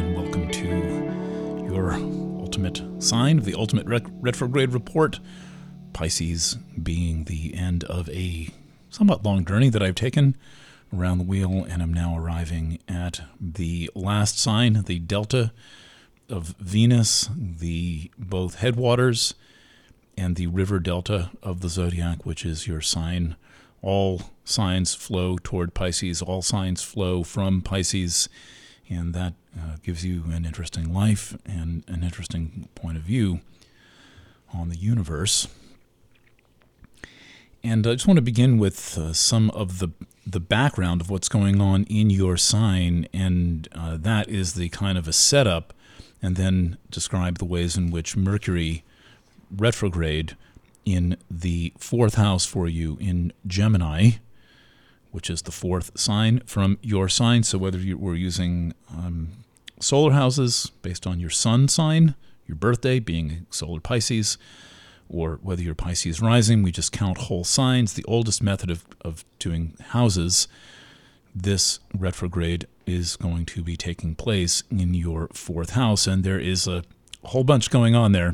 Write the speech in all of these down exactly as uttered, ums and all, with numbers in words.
and welcome to your ultimate sign of the ultimate ret- retrograde report. Pisces being the end of a somewhat long journey that I've taken around the wheel, and I'm now arriving at the last sign, the delta of Venus, the both headwaters and the river delta of the zodiac, which is your sign. All signs flow toward Pisces. All signs flow from Pisces, and that uh, gives you an interesting life and an interesting point of view on the universe. And I just want to begin with uh, some of the the background of what's going on in your sign, and uh, that is the kind of a setup, and then describe the ways in which Mercury retrograde in the fourth house for you in Gemini, which is the fourth sign from your sign. So whether you were using um, solar houses based on your sun sign, your birthday being solar Pisces, or whether you're Pisces rising, we just count whole signs. The oldest method of, of doing houses, this retrograde is going to be taking place in your fourth house, and there is a whole bunch going on there.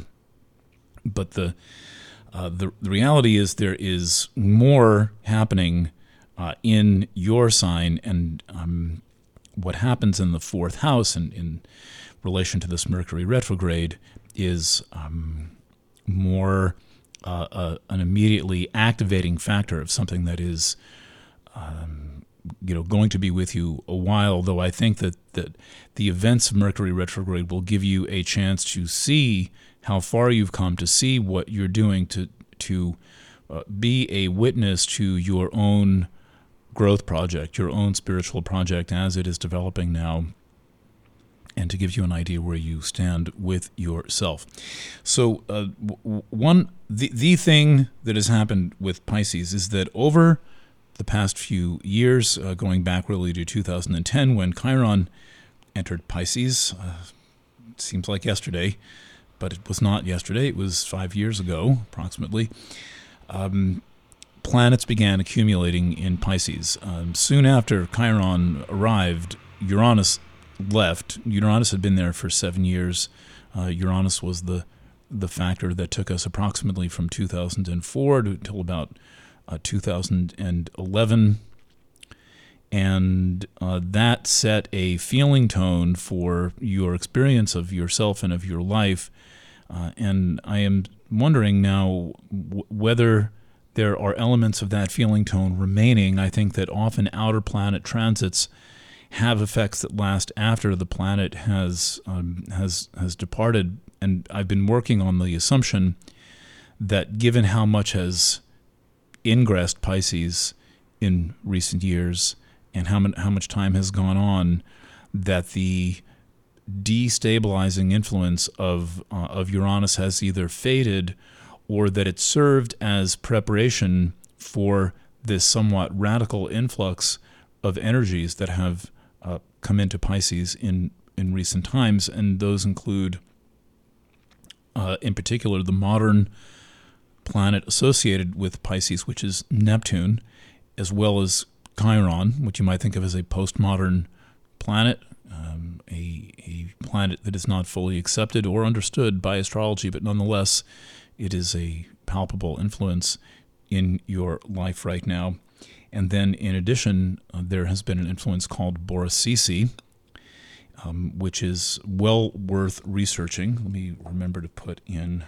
But the uh, the, the reality is there is more happening uh, in your sign, and um, what happens in the fourth house in, in relation to this Mercury retrograde is um, more uh, uh, an immediately activating factor of something that is um, you know, going to be with you a while, though I think that, that the events of Mercury retrograde will give you a chance to see how far you've come, to see what you're doing, to to uh, be a witness to your own growth project, your own spiritual project as it is developing now, and to give you an idea where you stand with yourself. So uh, w- one the, the thing that has happened with Pisces is that over the past few years, uh, going back really to two thousand ten when Chiron entered Pisces, uh, it seems like yesterday, but it was not yesterday. It was five years ago, approximately. Um, planets began accumulating in Pisces. Um, soon after Chiron arrived, Uranus left. Uranus had been there for seven years. Uh, Uranus was the the factor that took us approximately from two thousand four to until about uh, two thousand eleven. And uh, that set a feeling tone for your experience of yourself and of your life. Uh, and I am wondering now w- whether there are elements of that feeling tone remaining. I think that often outer planet transits have effects that last after the planet has um, has has departed. And I've been working on the assumption that given how much has ingressed Pisces in recent years, and how, how much time has gone on, that the destabilizing influence of uh, of Uranus has either faded, or that it served as preparation for this somewhat radical influx of energies that have uh, come into Pisces in, in recent times. And those include, uh, in particular, the modern planet associated with Pisces, which is Neptune, as well as Chiron, which you might think of as a postmodern planet, um, a, a planet that is not fully accepted or understood by astrology, but nonetheless, it is a palpable influence in your life right now. And then, in addition, uh, there has been an influence called Boris-Cece, um, which is well worth researching. Let me remember to put in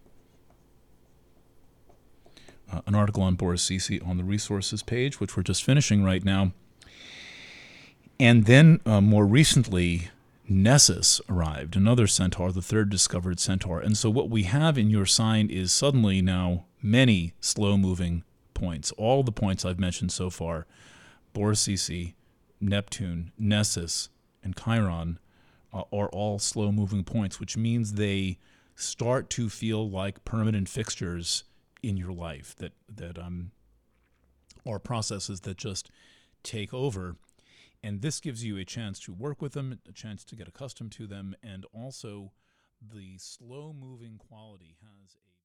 Uh, an article on Boris-Cece on the resources page, which we're just finishing right now. And then uh, more recently, Nessus arrived, another centaur, the third discovered centaur. And so what we have in your sign is suddenly now many slow-moving points. All the points I've mentioned so far, Boris-Cece, Neptune, Nessus, and Chiron, uh, are all slow-moving points, which means they start to feel like permanent fixtures in your life, that that um are processes that just take over. And this gives you a chance to work with them, a chance to get accustomed to them, and also the slow moving quality has a